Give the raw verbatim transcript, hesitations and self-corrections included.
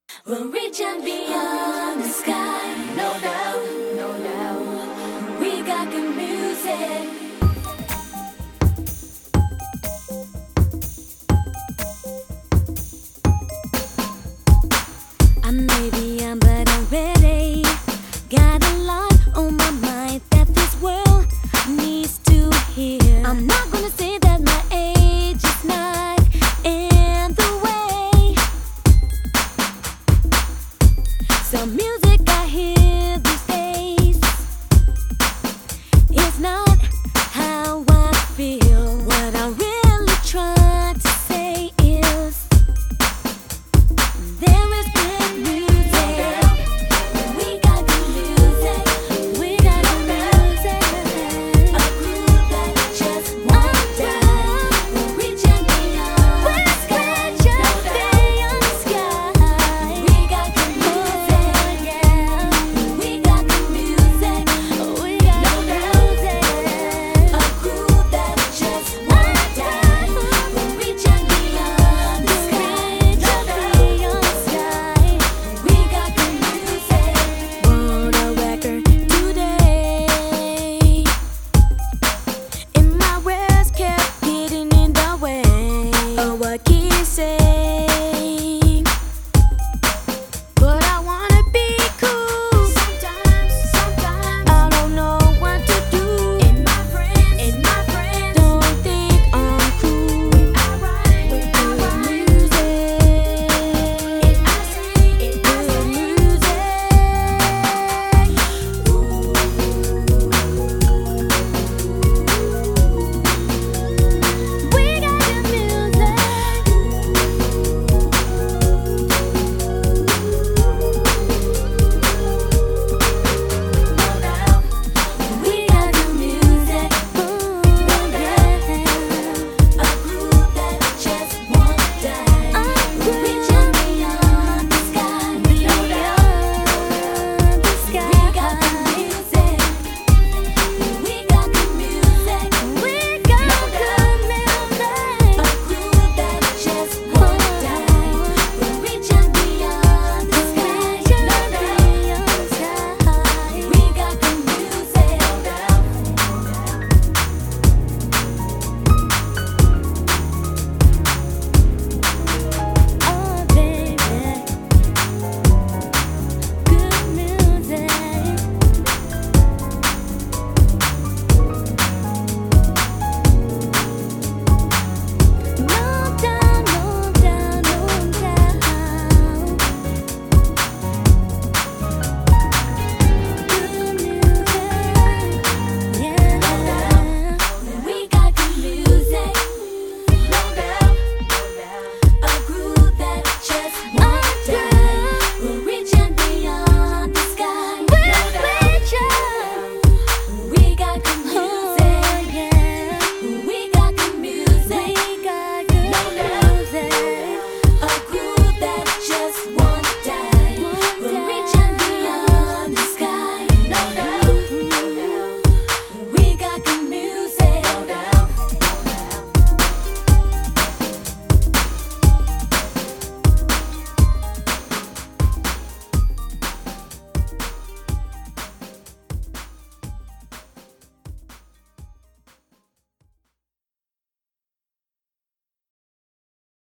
We'll reach and beyond the sky, no doubt, no doubt. We got good music. I may be young, but I'm ready. Got a lot on my mind that this world needs to hear. I'm not gonna say that my age is not in the way. Some music